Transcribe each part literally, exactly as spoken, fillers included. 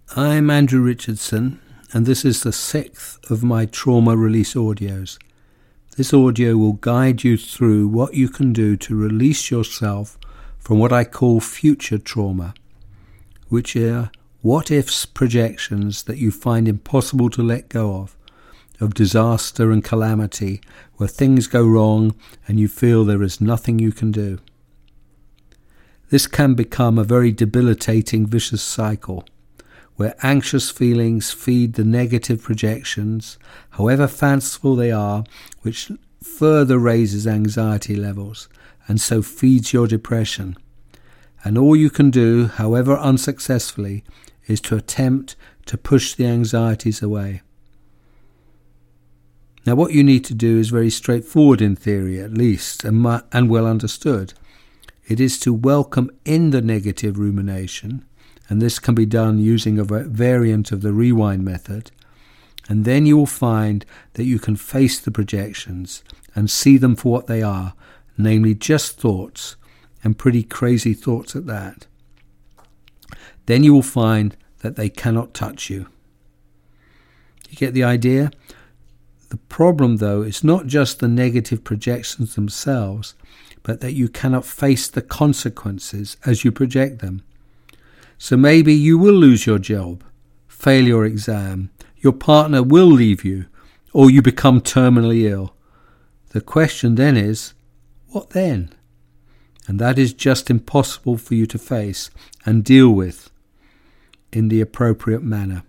I'm Andrew Richardson, and this is the sixth of my trauma release audios. This audio will guide you through what you can do to release yourself from what I call future trauma, which are what-ifs projections that you find impossible to let go of, of disaster and calamity, where things go wrong and you feel there is nothing you can do. This can become a very debilitating vicious cycle, where anxious feelings feed the negative projections, however fanciful they are, which further raises anxiety levels and so feeds your depression. And all you can do, however unsuccessfully, is to attempt to push the anxieties away. Now, what you need to do is very straightforward in theory, at least, and, mu- and well understood. It is to welcome in the negative rumination, and this can be done using a variant of the rewind method, and then you will find that you can face the projections and see them for what they are, namely just thoughts, and pretty crazy thoughts at that. Then you will find that they cannot touch you. You get the idea? The problem, though, is not just the negative projections themselves, but that you cannot face the consequences as you project them. So maybe you will lose your job, fail your exam, your partner will leave you, or you become terminally ill. The question then is, what then? And that is just impossible for you to face and deal with in the appropriate manner.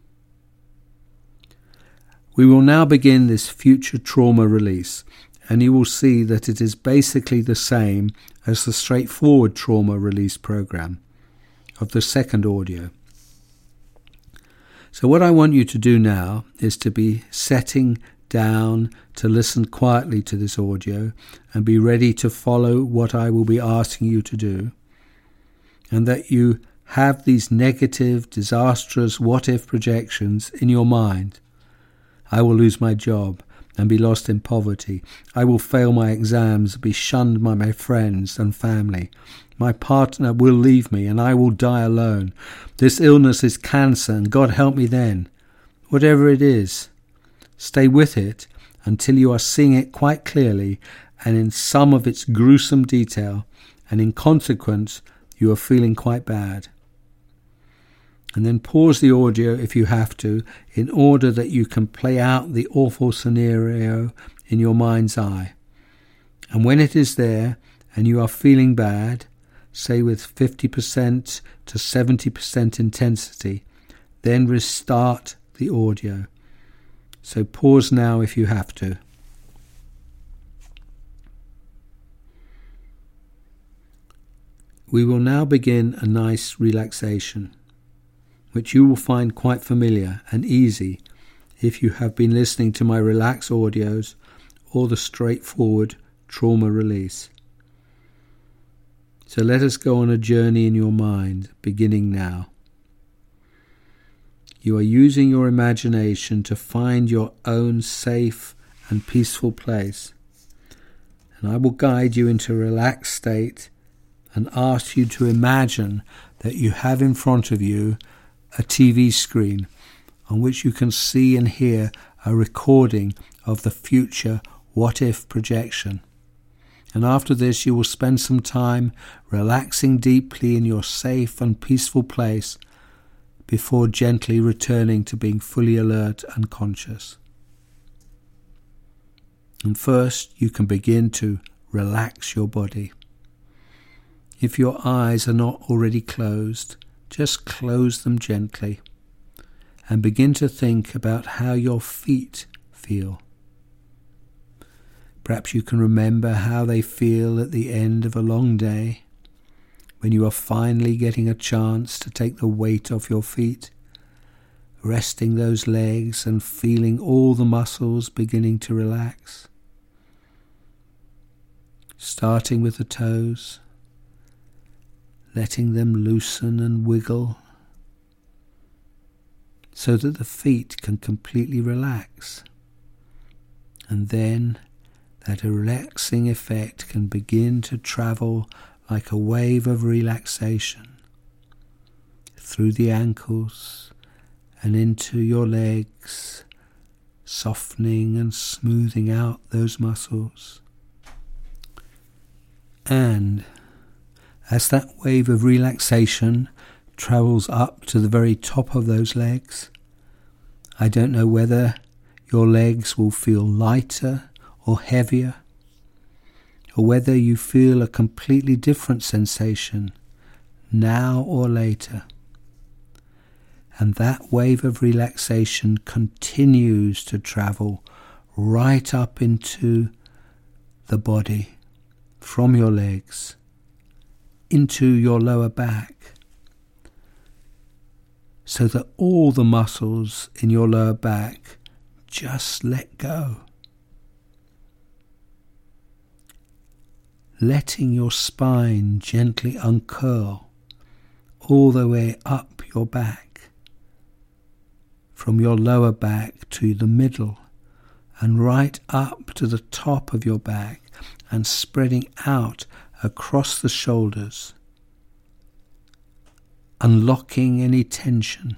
We will now begin this future trauma release, and you will see that it is basically the same as the straightforward trauma release program of the second audio. So what I want you to do now is to be setting down to listen quietly to this audio and be ready to follow what I will be asking you to do, and that you have these negative, disastrous what-if projections in your mind. I will lose my job and be lost in poverty. I will fail my exams, be shunned by my friends and family. My partner will leave me and I will die alone. This illness is cancer and God help me then. Whatever it is, stay with it until you are seeing it quite clearly and in some of its gruesome detail, and in consequence you are feeling quite bad. And then pause the audio if you have to, in order that you can play out the awful scenario in your mind's eye. And when it is there and you are feeling bad, say with fifty percent to seventy percent intensity, then restart the audio. So pause now if you have to. We will now begin a nice relaxation, which you will find quite familiar and easy if you have been listening to my relax audios or the straightforward trauma release. So let us go on a journey in your mind, beginning now. You are using your imagination to find your own safe and peaceful place, and I will guide you into a relaxed state and ask you to imagine that you have in front of you a T V screen on which you can see and hear a recording of the future what-if projection. And after this you will spend some time relaxing deeply in your safe and peaceful place before gently returning to being fully alert and conscious. And first you can begin to relax your body. If your eyes are not already closed, just close them gently and begin to think about how your feet feel. Perhaps you can remember how they feel at the end of a long day, when you are finally getting a chance to take the weight off your feet, resting those legs and feeling all the muscles beginning to relax. Starting with the toes, letting them loosen and wiggle so that the feet can completely relax. And then that relaxing effect can begin to travel like a wave of relaxation through the ankles and into your legs, softening and smoothing out those muscles. And as that wave of relaxation travels up to the very top of those legs, I don't know whether your legs will feel lighter or heavier, or whether you feel a completely different sensation now or later. And that wave of relaxation continues to travel right up into the body, from your legs, into your lower back, so that all the muscles in your lower back just let go. Letting your spine gently uncurl all the way up your back, from your lower back to the middle, and right up to the top of your back, and spreading out across the shoulders, unlocking any tension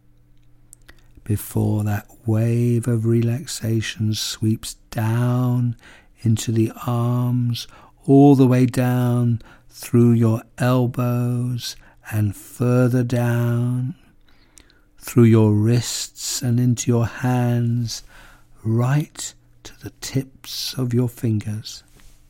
before that wave of relaxation sweeps down into the arms, all the way down through your elbows and further down through your wrists and into your hands, right to the tips of your fingers.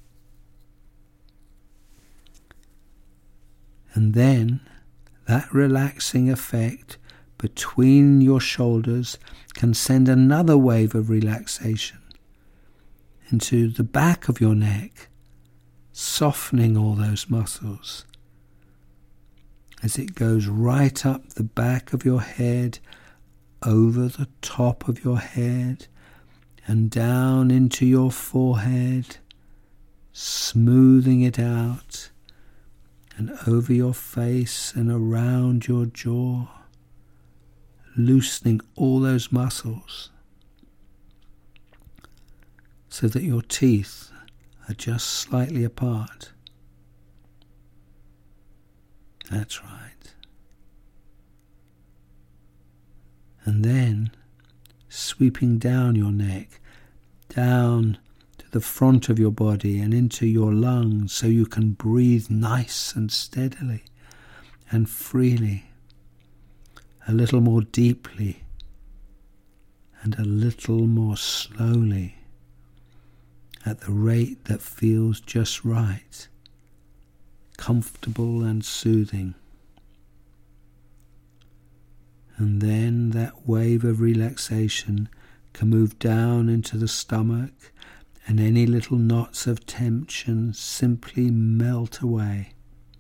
And then that relaxing effect between your shoulders can send another wave of relaxation into the back of your neck, softening all those muscles as it goes right up the back of your head, over the top of your head, and down into your forehead, smoothing it out, and over your face and around your jaw, loosening all those muscles so that your teeth are just slightly apart. That's right. And then sweeping down your neck, down to the front of your body and into your lungs, so you can breathe nice and steadily and freely, a little more deeply and a little more slowly, at the rate that feels just right, comfortable and soothing. And then that wave of relaxation can move down into the stomach, and any little knots of tension simply melt away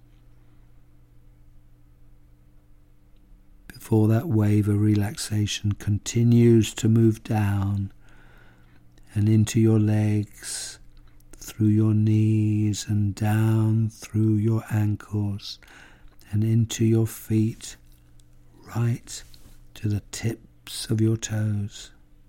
before that wave of relaxation continues to move down and into your legs, through your knees and down through your ankles and into your feet, right to the tips of your toes.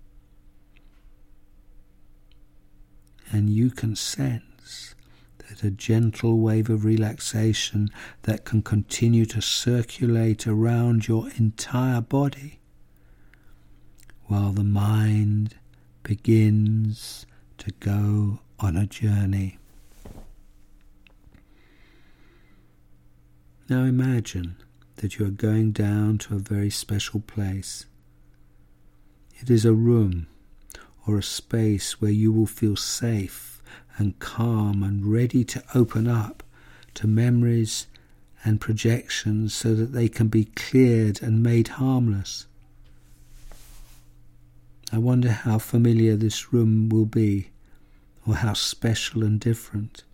And you can sense that a gentle wave of relaxation that can continue to circulate around your entire body, while the mind begins to go on a journey. Now imagine that you are going down to a very special place. It is a room or a space where you will feel safe and calm and ready to open up to memories and projections so that they can be cleared and made harmless. I wonder how familiar this room will be, or how special and different.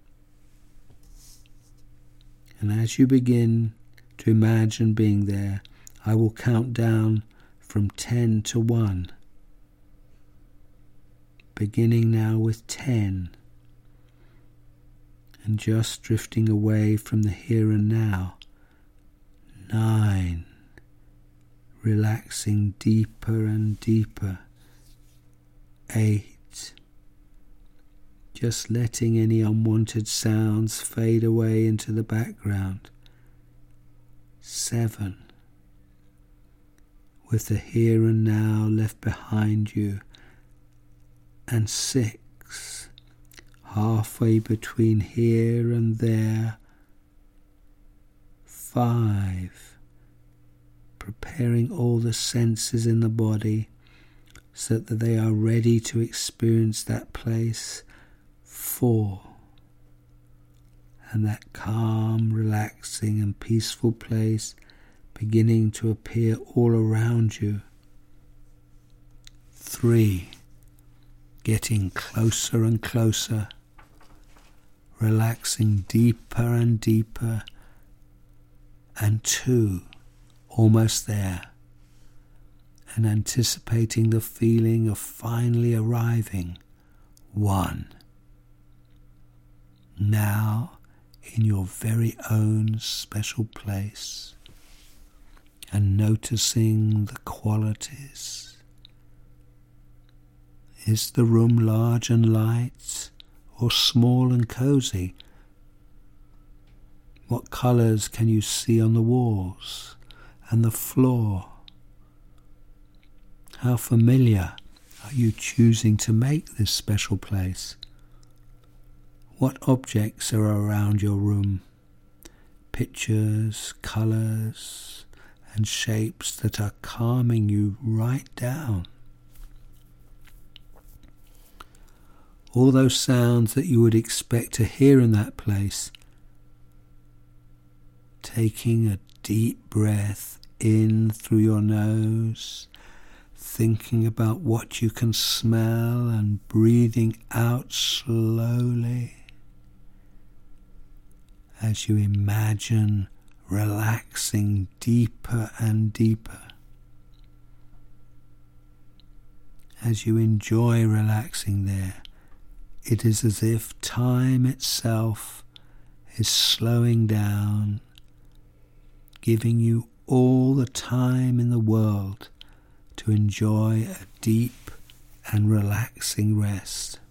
And as you begin to imagine being there, I will count down from ten to one. Beginning now with ten, and just drifting away from the here and now. Nine, relaxing deeper and deeper. Eight, just letting any unwanted sounds fade away into the background. Seven, with the here and now left behind you, and six, halfway between here and there, five, preparing all the senses in the body so that they are ready to experience that place, four, and that calm, relaxing and peaceful place beginning to appear all around you, three, getting closer and closer, relaxing deeper and deeper, and two, almost there, and anticipating the feeling of finally arriving, one. Now, in your very own special place, and noticing the qualities. Is the room large and light, or small and cozy? What colours can you see on the walls and the floor? How familiar are you choosing to make this special place? What objects are around your room? Pictures, colours, and shapes that are calming you right down. All those sounds that you would expect to hear in that place. Taking a deep breath in through your nose, thinking about what you can smell and breathing out slowly as you imagine relaxing deeper and deeper. As you enjoy relaxing there, it is as if time itself is slowing down, giving you all the time in the world to enjoy a deep and relaxing rest.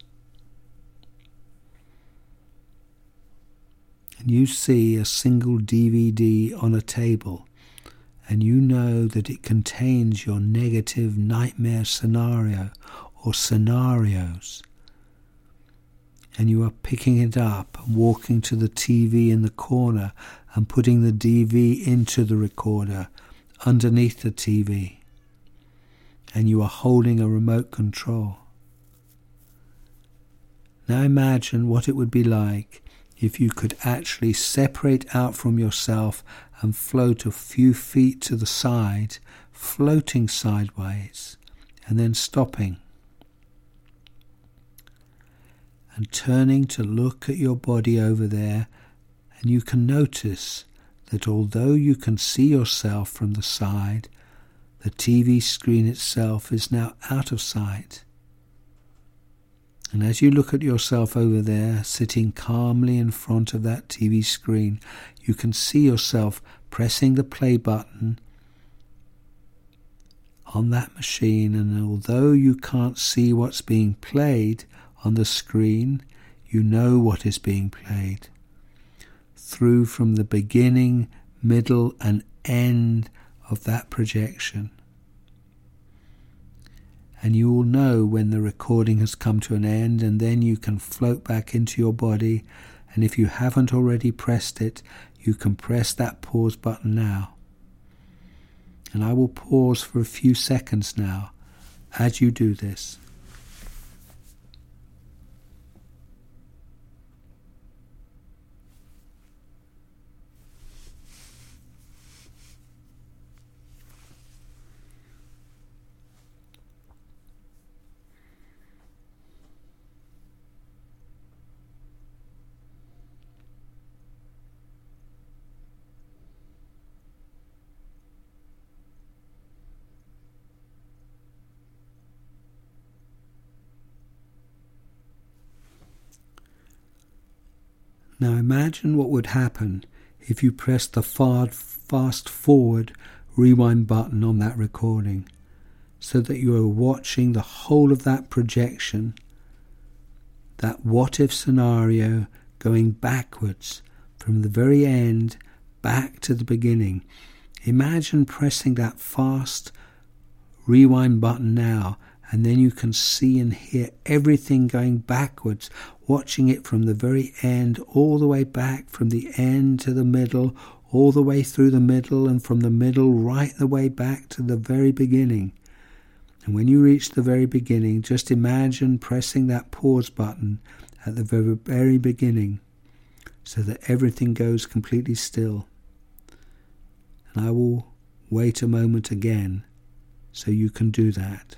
And you see a single D V D on a table, and you know that it contains your negative nightmare scenario or scenarios. And you are picking it up and walking to the T V in the corner and putting the D V into the recorder underneath the T V. And you are holding a remote control. Now imagine what it would be like if you could actually separate out from yourself and float a few feet to the side, floating sideways, and then stopping. And turning to look at your body over there, and you can notice that although you can see yourself from the side, the T V screen itself is now out of sight. And as you look at yourself over there, sitting calmly in front of that T V screen, you can see yourself pressing the play button on that machine, and although you can't see what's being played on the screen, you know what is being played. Through from the beginning, middle and end of that projection. And you will know when the recording has come to an end, and then you can float back into your body, and if you haven't already pressed it, you can press that pause button now. And I will pause for a few seconds now as you do this. Now imagine what would happen if you pressed the fast forward rewind button on that recording, so that you are watching the whole of that projection, that what if scenario going backwards from the very end back to the beginning. Imagine pressing that fast rewind button now, and then you can see and hear everything going backwards, watching it from the very end all the way back, from the end to the middle, all the way through the middle, and from the middle right the way back to the very beginning. And when you reach the very beginning, just imagine pressing that pause button at the very, very beginning so that everything goes completely still. And I will wait a moment again so you can do that.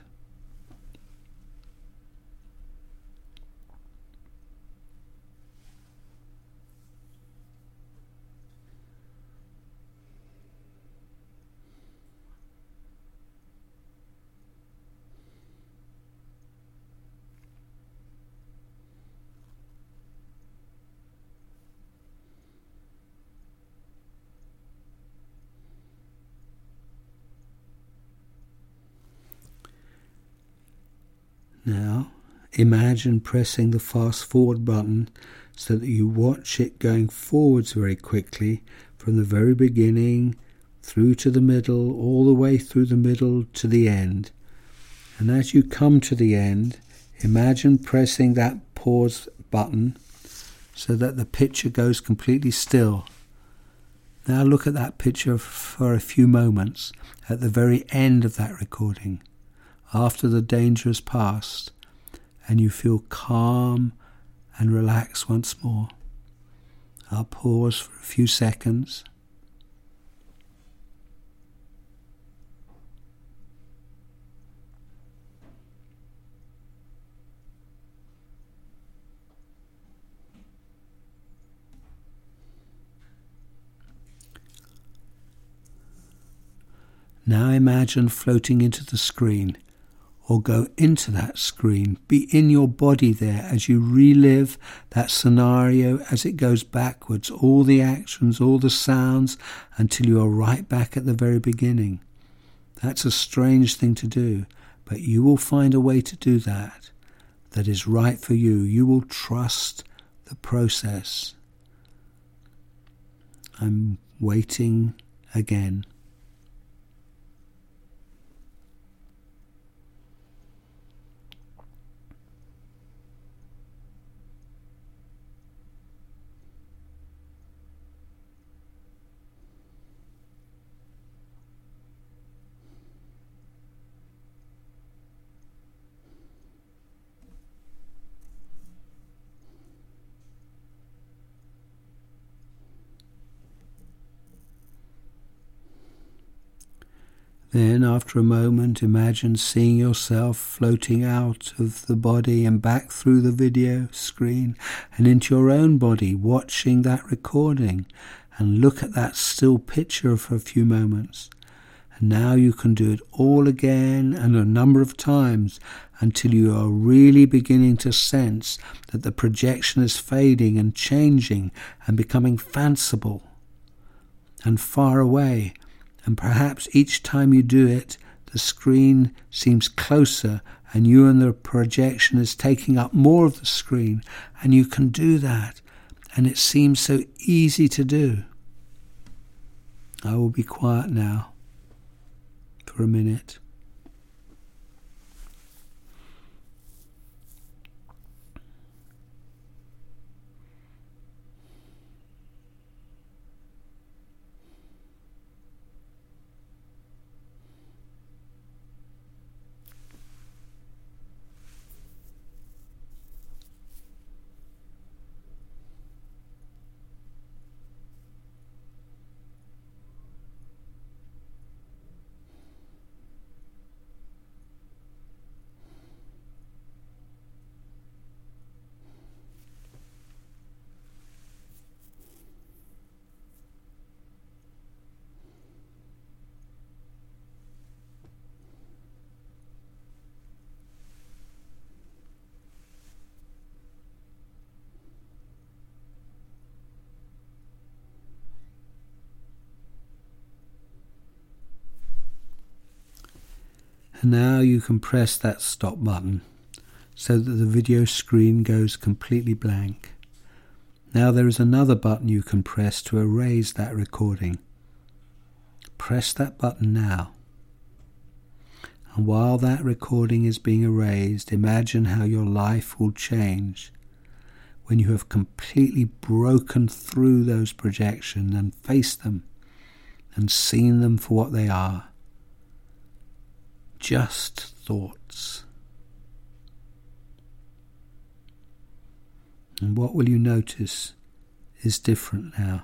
Now, imagine pressing the fast forward button so that you watch it going forwards very quickly from the very beginning through to the middle, all the way through the middle to the end. And as you come to the end, imagine pressing that pause button so that the picture goes completely still. Now look at that picture for a few moments at the very end of that recording, after the danger has passed, and you feel calm and relaxed once more. I'll pause for a few seconds. Now imagine floating into the screen, or go into that screen. Be in your body there as you relive that scenario as it goes backwards, all the actions, all the sounds, until you are right back at the very beginning. That's a strange thing to do, but you will find a way to do that that is right for you. You will trust the process. I'm waiting again. Then, after a moment, imagine seeing yourself floating out of the body and back through the video screen and into your own body, watching that recording, and look at that still picture for a few moments. And now you can do it all again and a number of times until you are really beginning to sense that the projection is fading and changing and becoming fanciful and far away. And perhaps each time you do it, the screen seems closer and you and the projection is taking up more of the screen, and you can do that, and it seems so easy to do. I will be quiet now for a minute. And now you can press that stop button so that the video screen goes completely blank. Now there is another button you can press to erase that recording. Press that button now. And while that recording is being erased, imagine how your life will change when you have completely broken through those projections and faced them and seen them for what they are. Just thoughts. And what will you notice is different now?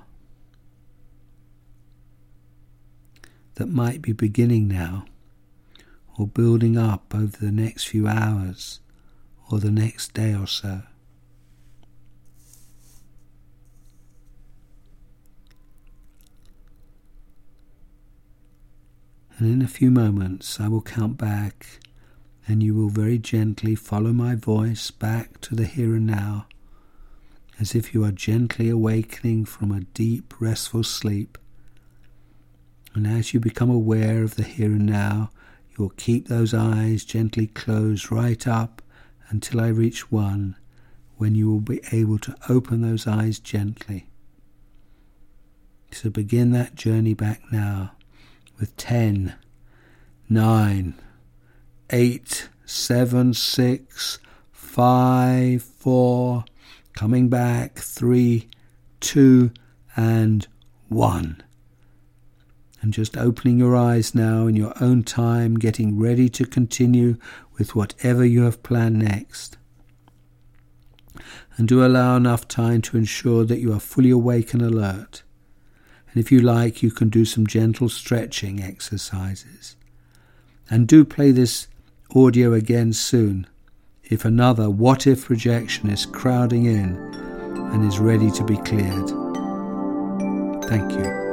That might be beginning now, or building up over the next few hours or the next day or so. And in a few moments I will count back, and you will very gently follow my voice back to the here and now, as if you are gently awakening from a deep, restful sleep. And as you become aware of the here and now, you will keep those eyes gently closed right up until I reach one, when you will be able to open those eyes gently. So begin that journey back now with ten, nine, eight, seven, six, five, four, coming back, three, two, and one. And just opening your eyes now in your own time, getting ready to continue with whatever you have planned next. And do allow enough time to ensure that you are fully awake and alert. And if you like, you can do some gentle stretching exercises. And do play this audio again soon, if another what-if projection is crowding in and is ready to be cleared. Thank you.